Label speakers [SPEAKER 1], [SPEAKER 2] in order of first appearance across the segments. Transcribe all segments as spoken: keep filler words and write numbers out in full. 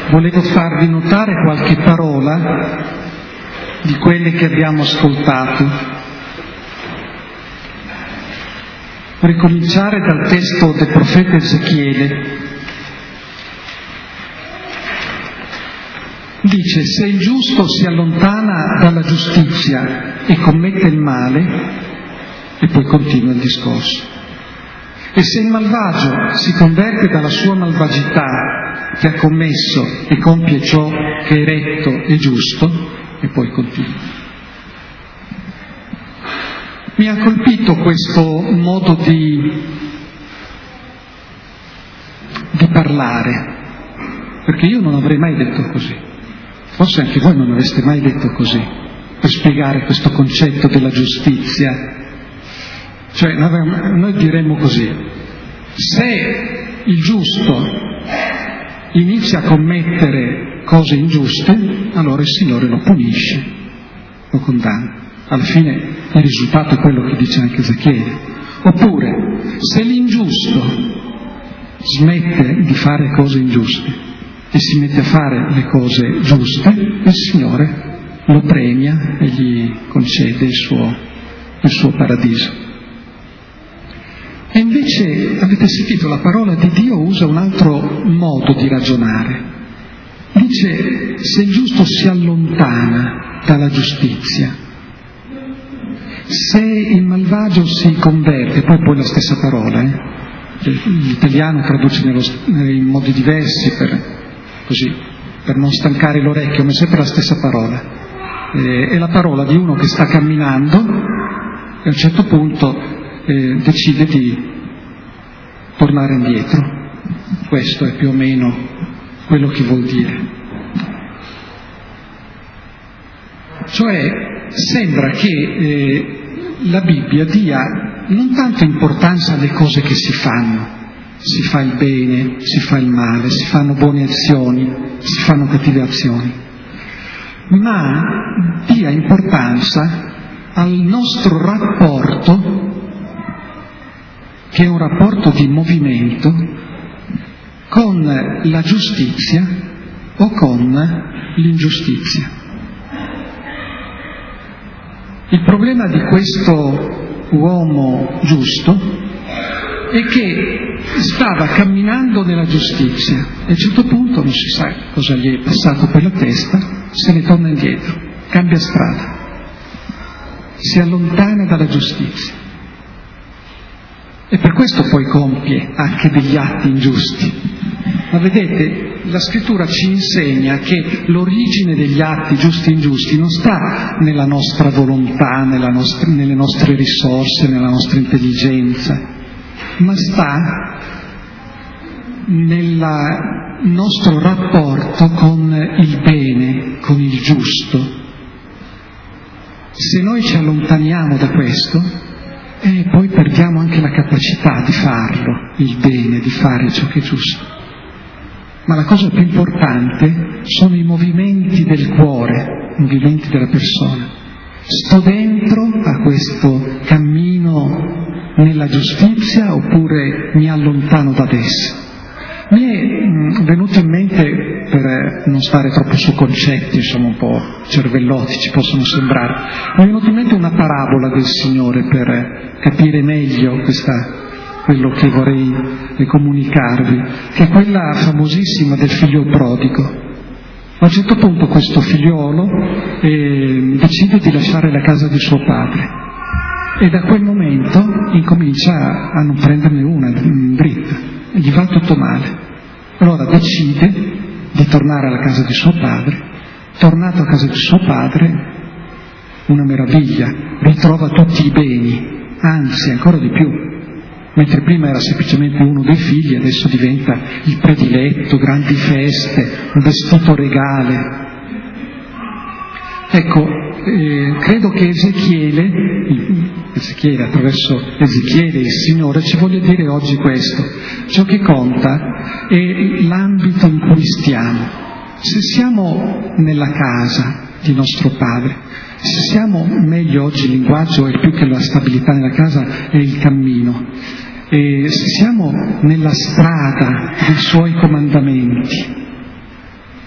[SPEAKER 1] volevo farvi notare qualche parola di quelle che abbiamo ascoltato. Ricominciare dal testo del profeta Ezechiele. Dice: se il giusto si allontana dalla giustizia e commette il male, e poi continua il discorso, e se il malvagio si converte dalla sua malvagità che ha commesso e compie ciò che è retto e giusto, e poi continua. Mi ha colpito questo modo di, di parlare, perché io non avrei mai detto così, forse anche voi non avreste mai detto così, per spiegare questo concetto della giustizia. Cioè noi diremmo così: se il giusto inizia a commettere cose ingiuste, allora il Signore lo punisce, lo condanna. Alla fine il risultato è quello che dice anche Ezechiele. Oppure, se l'ingiusto smette di fare cose ingiuste e si mette a fare le cose giuste, il Signore lo premia e gli concede il suo, il suo paradiso. E invece, avete sentito, la parola di Dio usa un altro modo di ragionare. Dice: se il giusto si allontana dalla giustizia, se il malvagio si converte, poi poi la stessa parola, eh? L'italiano traduce nello, in modi diversi per, così, per non stancare l'orecchio, ma è sempre la stessa parola. Eh, è la parola di uno che sta camminando e a un certo punto eh, decide di tornare indietro. Questo è più o meno quello che vuol dire. Cioè sembra che eh, la Bibbia dia non tanto importanza alle cose che si fanno, si fa il bene, si fa il male, si fanno buone azioni, si fanno cattive azioni, ma dia importanza al nostro rapporto, che è un rapporto di movimento, con la giustizia o con l'ingiustizia. Il problema di questo uomo giusto è che stava camminando nella giustizia e a un certo punto non si sa cosa gli è passato per la testa, se ne torna indietro, cambia strada, si allontana dalla giustizia. E per questo poi compie anche degli atti ingiusti. Ma vedete, la Scrittura ci insegna che l'origine degli atti giusti e ingiusti non sta nella nostra volontà, nella nostra, nelle nostre risorse, nella nostra intelligenza, ma sta nel nostro rapporto con il bene, con il giusto. Se noi ci allontaniamo da questo, e poi perdiamo anche la capacità di farlo, il bene, di fare ciò che è giusto. Ma la cosa più importante sono i movimenti del cuore, i movimenti della persona. Sto dentro a questo cammino nella giustizia oppure mi allontano da essa? Mi è venuto in mente, per non stare troppo su concetti, insomma un po' cervellotti ci possono sembrare, mi è venuta in mente una parabola del Signore per capire meglio questa, quello che vorrei comunicarvi, che è quella famosissima del figlio prodigo. A un certo punto questo figliolo eh, decide di lasciare la casa di suo padre e da quel momento incomincia a non prenderne una dritta. Gli va tutto male. Allora decide di tornare alla casa di suo padre. Tornato a casa di suo padre, una meraviglia, ritrova tutti i beni, anzi ancora di più. Mentre prima era semplicemente uno dei figli, adesso diventa il prediletto, grandi feste, un vestito regale. Ecco, eh, credo che Ezechiele, Ezechiele, attraverso Ezechiele il Signore ci voglia dire oggi questo: ciò che conta è l'ambito in cui stiamo. Se siamo nella casa di nostro Padre, se siamo, meglio oggi il linguaggio è più che la stabilità nella casa, è il cammino, e se siamo nella strada dei Suoi comandamenti,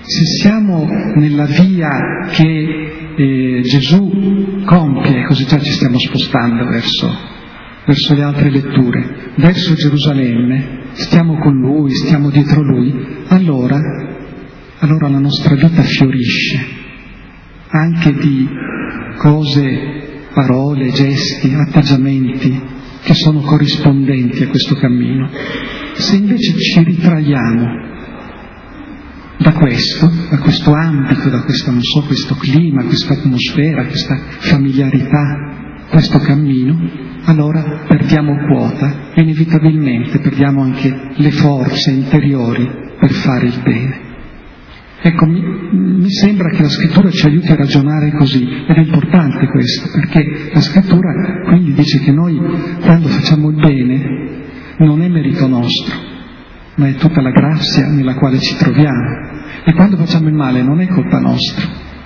[SPEAKER 1] se siamo nella via che eh, Gesù compie, così già ci stiamo spostando verso, verso le altre letture, verso Gerusalemme, stiamo con Lui, stiamo dietro Lui, allora, allora la nostra vita fiorisce, anche di cose, parole, gesti, atteggiamenti che sono corrispondenti a questo cammino. Se invece ci ritraiamo da questo, da questo ambito, da questo, non so, questo clima, questa atmosfera, questa familiarità, questo cammino, allora perdiamo quota e inevitabilmente perdiamo anche le forze interiori per fare il bene. Ecco, mi, mi sembra che la Scrittura ci aiuti a ragionare così, ed è importante questo, perché la Scrittura quindi dice che noi, quando facciamo il bene, non è merito nostro, ma è tutta la grazia nella quale ci troviamo. E quando facciamo il male non è colpa nostra,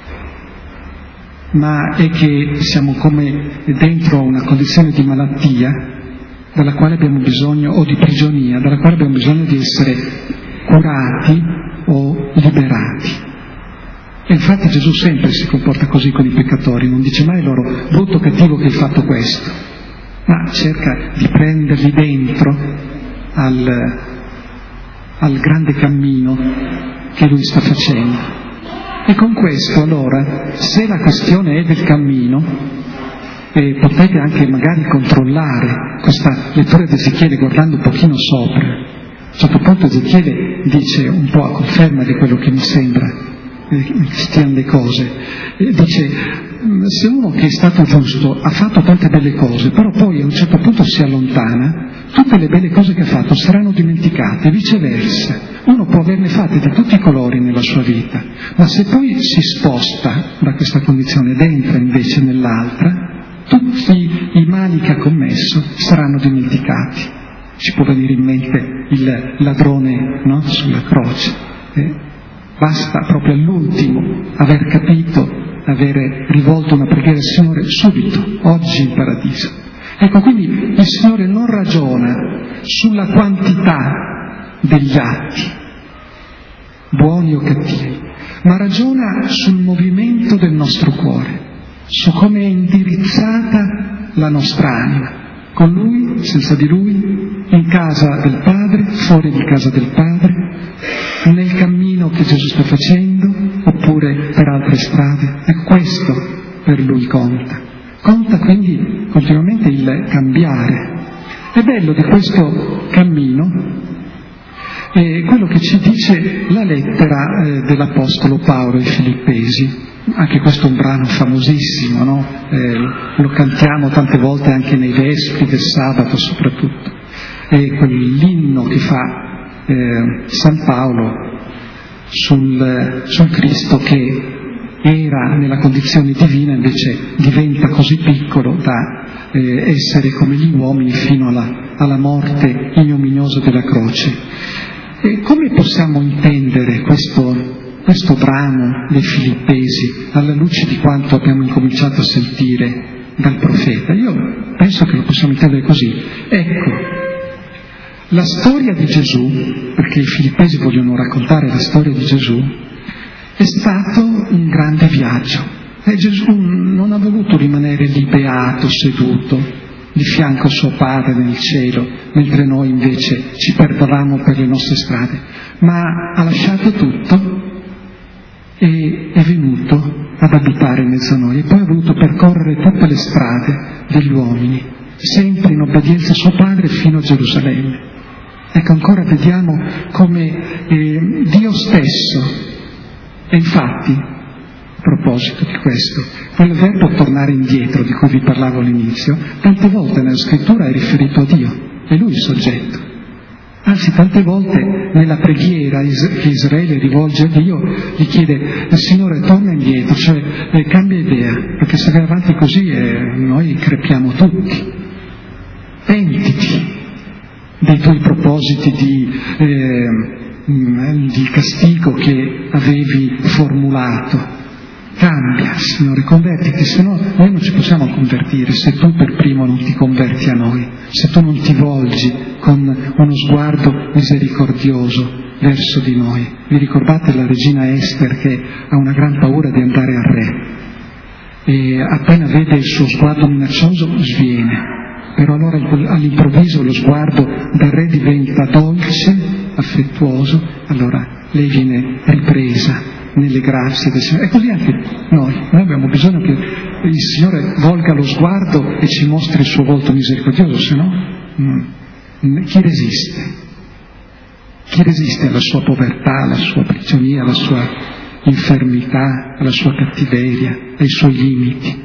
[SPEAKER 1] ma è che siamo come dentro una condizione di malattia dalla quale abbiamo bisogno, o di prigionia, dalla quale abbiamo bisogno di essere curati o liberati. E infatti Gesù sempre si comporta così con i peccatori, non dice mai loro brutto, cattivo che hai fatto questo, ma cerca di prenderli dentro al, al grande cammino che Lui sta facendo. E con questo allora, se la questione è del cammino, eh, potete anche magari controllare questa lettura di Ezechiele guardando un pochino sopra. A un certo punto Ezechiele dice, un po' a conferma di quello che mi sembra eh, che stiano le cose, eh, dice, se uno che è stato giusto ha fatto tante belle cose, però poi a un certo punto si allontana, tutte le belle cose che ha fatto saranno dimenticate, viceversa. Uno può averne fatte di tutti i colori nella sua vita, ma se poi si sposta da questa condizione ed entra invece nell'altra, tutti i mali che ha commesso saranno dimenticati. Ci può venire in mente il ladrone, no? Sulla croce. Eh, basta proprio all'ultimo aver capito, avere rivolto una preghiera al Signore subito, oggi in paradiso. Ecco, quindi il Signore non ragiona sulla quantità degli atti, buoni o cattivi, ma ragiona sul movimento del nostro cuore, su come è indirizzata la nostra anima, con Lui, senza di Lui, in casa del Padre, fuori di casa del Padre, nel cammino che Gesù sta facendo, oppure per altre strade. E questo per Lui conta. Conta quindi continuamente il cambiare. È bello di questo cammino è quello che ci dice la lettera eh, dell'Apostolo Paolo ai Filippesi. Anche questo è un brano famosissimo, no? Eh, lo cantiamo tante volte anche nei vespri del sabato soprattutto. È quell'inno che fa eh, San Paolo sul, sul Cristo che era nella condizione divina, invece diventa così piccolo da eh, essere come gli uomini fino alla, alla morte ignominiosa della croce. E come possiamo intendere questo, questo brano dei Filippesi alla luce di quanto abbiamo incominciato a sentire dal profeta? Io penso che lo possiamo intendere così. Ecco, la storia di Gesù, perché i Filippesi vogliono raccontare la storia di Gesù, è stato un grande viaggio. E Gesù non ha voluto rimanere lì beato, seduto, di fianco a suo Padre nel cielo, mentre noi invece ci perdevamo per le nostre strade, ma ha lasciato tutto e è venuto ad abitare in mezzo a noi, e poi ha voluto percorrere tutte le strade degli uomini, sempre in obbedienza a suo Padre fino a Gerusalemme. Ecco, ancora vediamo come eh, Dio stesso, e infatti, a proposito di questo, quel verbo tornare indietro di cui vi parlavo all'inizio, tante volte nella Scrittura è riferito a Dio, è Lui il soggetto. Anzi, tante volte nella preghiera che Israele rivolge a Dio, gli chiede, Signore, torna indietro, cioè eh, cambia idea, perché se vai avanti così eh, noi crepiamo tutti. Pentiti dei tuoi propositi di, eh, di castigo che avevi formulato. cambia, Signore, convertiti, se no noi non ci possiamo convertire se tu per primo non ti converti a noi, se tu non ti volgi con uno sguardo misericordioso verso di noi. Vi ricordate la regina Ester che ha una gran paura di andare al re e appena vede il suo sguardo minaccioso sviene, però allora all'improvviso lo sguardo del re diventa dolce, affettuoso, allora lei viene ripresa nelle grazie del Signore. E così anche noi, noi abbiamo bisogno che il Signore volga lo sguardo e ci mostri il suo volto misericordioso, se no mm, chi resiste? Chi resiste alla sua povertà, alla sua prigionia, alla sua infermità, alla sua cattiveria, ai suoi limiti?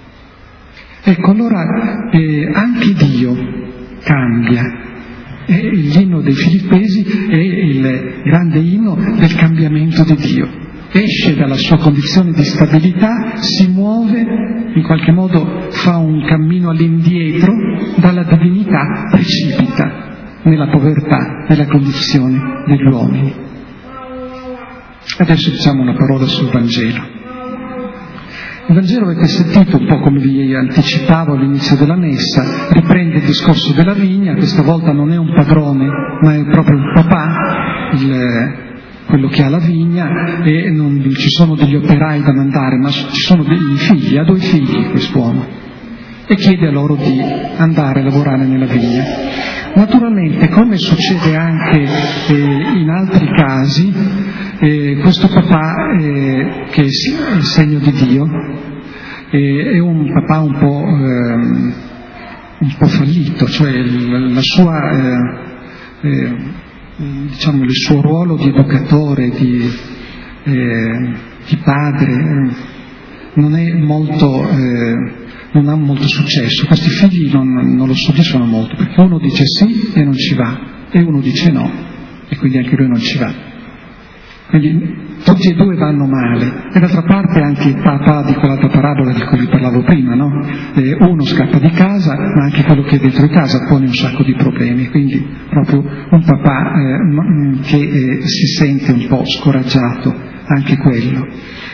[SPEAKER 1] Ecco, allora eh, anche Dio cambia. E l'inno dei Filippesi è il grande inno del cambiamento di Dio. Esce dalla sua condizione di stabilità, si muove, in qualche modo fa un cammino all'indietro, dalla divinità precipita nella povertà, nella condizione degli uomini. Adesso diciamo una parola sul Vangelo. Il Vangelo, avete sentito, un po' come vi anticipavo all'inizio della messa, riprende il discorso della vigna. Questa volta non è un padrone, ma è proprio un papà, il, quello che ha la vigna, e non ci sono degli operai da mandare, ma ci sono dei figli, ha due figli quest'uomo, e chiede a loro di andare a lavorare nella vigna. Naturalmente, come succede anche eh, in altri casi, eh, questo papà, eh, che è il segno di Dio, eh, è un papà un po', eh, un po' fallito, cioè la, la sua, eh, eh, diciamo, il suo ruolo di educatore, di, eh, di padre, eh, non è molto... Eh, non ha molto successo. Questi figli non, non lo soddisfano molto, perché uno dice sì e non ci va, e uno dice no, e quindi anche lui non ci va. Quindi tutti e due vanno male. E d'altra parte anche il papà di quell'altra parabola di cui vi parlavo prima, no? Eh, uno scappa di casa, ma anche quello che è dentro di casa pone un sacco di problemi. Quindi proprio un papà eh, che eh, si sente un po' scoraggiato, anche quello.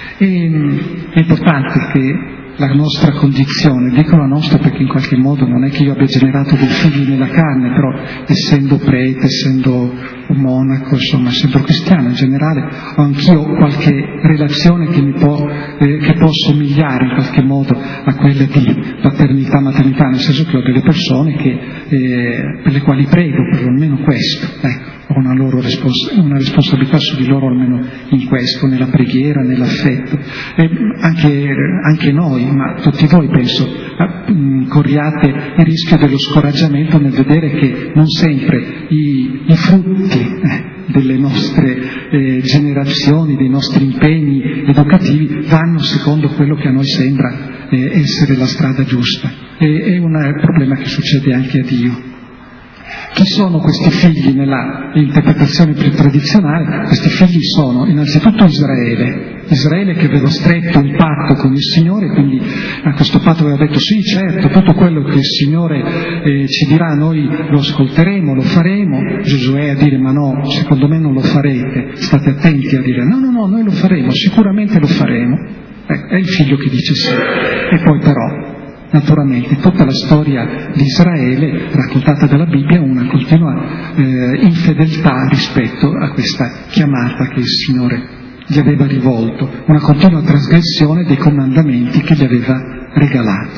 [SPEAKER 1] E, è importante che la nostra condizione, dico la nostra perché in qualche modo non è che io abbia generato dei figli nella carne, però essendo prete, essendo un monaco, insomma, essendo cristiano in generale, ho anch'io qualche relazione che mi può, eh, che può somigliare in qualche modo a quella di paternità, maternità, nel senso che ho delle persone che, eh, per le quali prego, per almeno questo, ecco. Ho una, loro respons- una responsabilità su di loro almeno in questo, nella preghiera, nell'affetto. E anche, anche noi, ma tutti voi penso, eh, corriate il rischio dello scoraggiamento nel vedere che non sempre i, i frutti eh, delle nostre eh, generazioni, dei nostri impegni educativi vanno secondo quello che a noi sembra eh, essere la strada giusta. E, è un problema che succede anche a Dio. Chi sono questi figli nella interpretazione più tradizionale? Questi figli sono innanzitutto Israele, Israele che aveva stretto un patto con il Signore, quindi a questo patto aveva detto sì, certo, tutto quello che il Signore eh, ci dirà noi lo ascolteremo, lo faremo. Giosuè a dire ma no, secondo me non lo farete, state attenti a dire no, no, no, noi lo faremo, sicuramente lo faremo. Ecco, è il figlio che dice sì. E poi però naturalmente tutta la storia di Israele raccontata dalla Bibbia è una continua eh, infedeltà rispetto a questa chiamata che il Signore gli aveva rivolto, una continua trasgressione dei comandamenti che gli aveva regalato.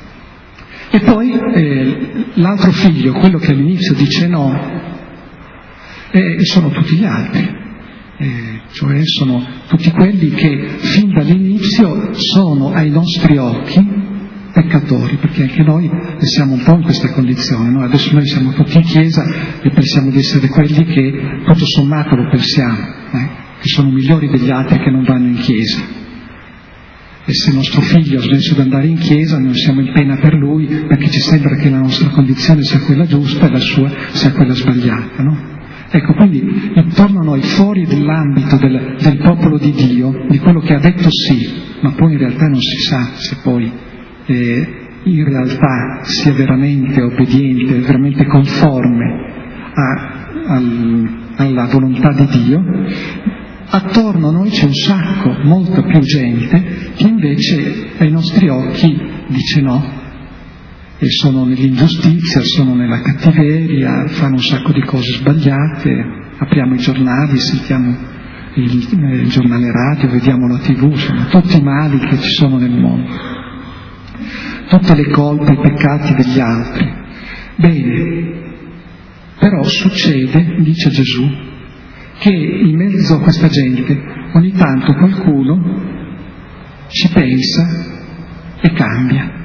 [SPEAKER 1] E poi eh, l'altro figlio, quello che all'inizio dice no, eh, sono tutti gli altri, eh, cioè sono tutti quelli che fin dall'inizio sono ai nostri occhi peccatori, perché anche noi siamo un po' in questa condizione, no? Adesso noi siamo tutti in chiesa e pensiamo di essere quelli che tutto sommato lo pensiamo, eh? che sono migliori degli altri che non vanno in chiesa. E se il nostro figlio ha smesso di andare in chiesa noi siamo in pena per lui, perché ci sembra che la nostra condizione sia quella giusta e la sua sia quella sbagliata, no? Ecco, quindi intorno a noi, fuori dell'ambito del, del popolo di Dio, di quello che ha detto sì, ma poi in realtà non si sa se poi Eh, in realtà sia veramente obbediente, veramente conforme a, al, alla volontà di Dio, attorno a noi c'è un sacco, molta più gente chi invece ai nostri occhi dice no, e sono nell'ingiustizia, sono nella cattiveria, fanno un sacco di cose sbagliate, apriamo i giornali, sentiamo il, il giornale radio, vediamo la tivù, sono tutti i mali che ci sono nel mondo, tutte le colpe, i peccati degli altri. Bene, però succede, dice Gesù, che in mezzo a questa gente ogni tanto qualcuno ci pensa e cambia.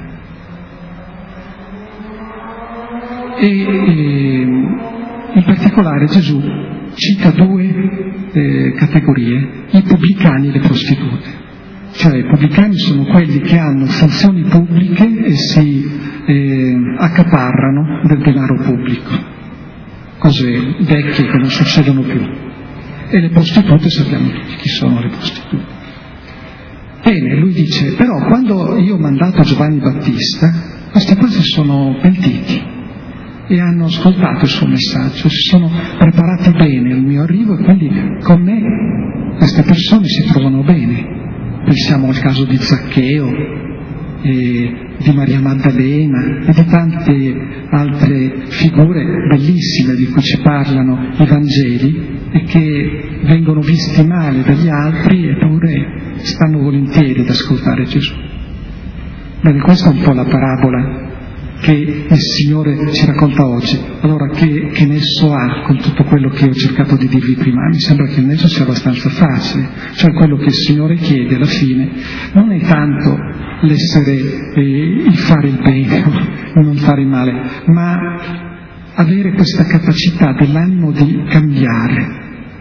[SPEAKER 1] E, e in particolare Gesù cita due eh, categorie, i pubblicani e le prostitute. Cioè i pubblicani sono quelli che hanno funzioni pubbliche e si eh, accaparrano del denaro pubblico, cose vecchie che non succedono più. E le prostitute sappiamo tutti chi sono le prostitute. Bene, lui dice, però quando io ho mandato Giovanni Battista, questi qua si sono pentiti e hanno ascoltato il suo messaggio, si sono preparati bene al mio arrivo e quindi con me queste persone si trovano bene. Pensiamo al caso di Zaccheo, e di Maria Maddalena e di tante altre figure bellissime di cui ci parlano i Vangeli e che vengono visti male dagli altri eppure stanno volentieri ad ascoltare Gesù. Bene, questa è un po' la parabola che il Signore ci racconta oggi. Allora, che, che nesso ha con tutto quello che ho cercato di dirvi prima? Mi sembra che il nesso sia abbastanza facile, cioè quello che il Signore chiede alla fine non è tanto l'essere, eh, il fare il bene o non fare il male, ma avere questa capacità dell'animo di cambiare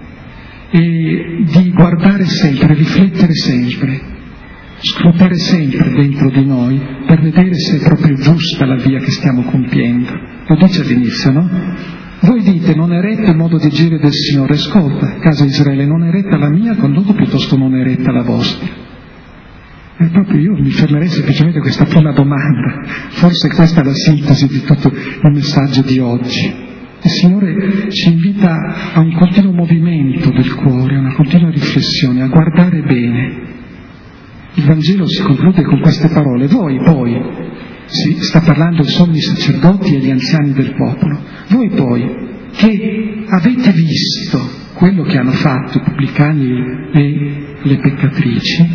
[SPEAKER 1] e di guardare sempre, riflettere sempre, scrutare sempre dentro di noi per vedere se è proprio giusta la via che stiamo compiendo. Lo dice all'inizio, no? Voi dite, non è retta il modo di agire del Signore. Ascolta, casa Israele, non è retta la mia condotta, piuttosto non è retta la vostra. E proprio io mi fermerei semplicemente a questa prima domanda. Forse questa è la sintesi di tutto il messaggio di oggi. Il Signore ci invita a un continuo movimento del cuore, a una continua riflessione, a guardare bene. Il Vangelo si conclude con queste parole: voi poi, si sta parlando ai sommi sacerdoti e agli anziani del popolo, voi poi che avete visto quello che hanno fatto i pubblicani e le peccatrici,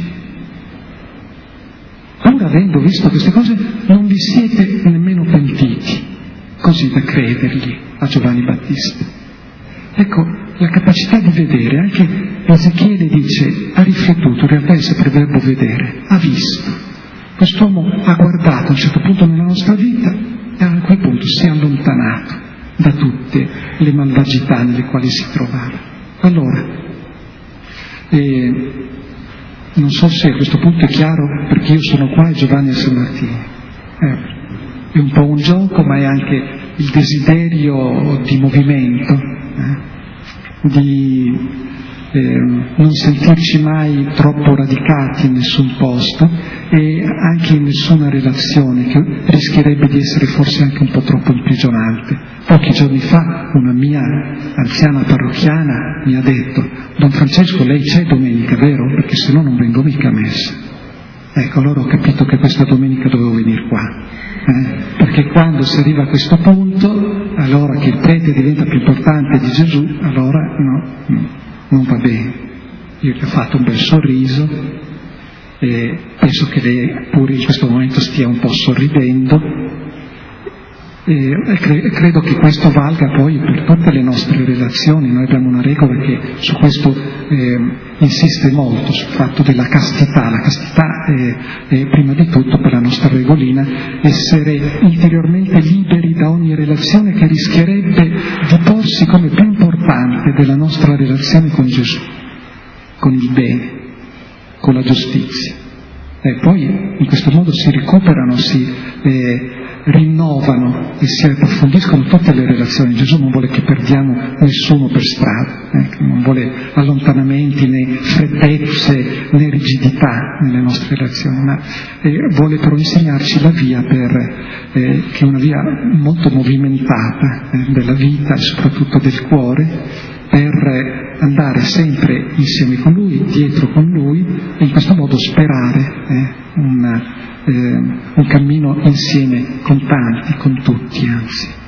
[SPEAKER 1] pur avendo visto queste cose non vi siete nemmeno pentiti, così da credergli a Giovanni Battista. Ecco, la capacità di vedere, anche Ezechiele dice, ha riflettuto, in realtà è sempre verbo vedere, ha visto. Quest'uomo ha guardato a un certo punto nella nostra vita e a quel punto si è allontanato da tutte le malvagità nelle quali si trovava. Allora, eh, non so se a questo punto è chiaro perché io sono qua e Giovanni è San Martino. Eh, è un po' un gioco, ma è anche il desiderio di movimento, eh? di eh, non sentirci mai troppo radicati in nessun posto e anche in nessuna relazione che rischierebbe di essere forse anche un po' troppo imprigionante. Pochi giorni fa una mia anziana parrocchiana mi ha detto: Don Francesco, lei c'è domenica, vero? Perché se no non vengo mica a messa. Ecco, allora ho capito che questa domenica dovevo venire qua. Eh? Perché quando si arriva a questo punto, allora che il prete diventa più importante di Gesù, allora no, no non va bene. Io gli ho fatto un bel sorriso e penso che lei pure in questo momento stia un po' sorridendo e cre- credo che questo valga poi per tutte le nostre relazioni. Noi abbiamo una regola che su questo eh, insiste molto, sul fatto della castità. La castità è, è prima di tutto, per la nostra regolina, essere interiormente liberi da ogni relazione che rischierebbe di porsi come più importante della nostra relazione con Gesù, con il bene, con la giustizia. E poi in questo modo si recuperano, si eh, rinnovano e si approfondiscono tutte le relazioni. Gesù non vuole che perdiamo nessuno per strada, eh, non vuole allontanamenti né freddezze né rigidità nelle nostre relazioni, ma eh, vuole però insegnarci la via per, eh, che è una via molto movimentata eh, della vita e soprattutto del cuore, per andare sempre insieme con Lui, dietro con Lui, e in questo modo sperare eh, un, eh, un cammino insieme con tanti, con tutti anzi.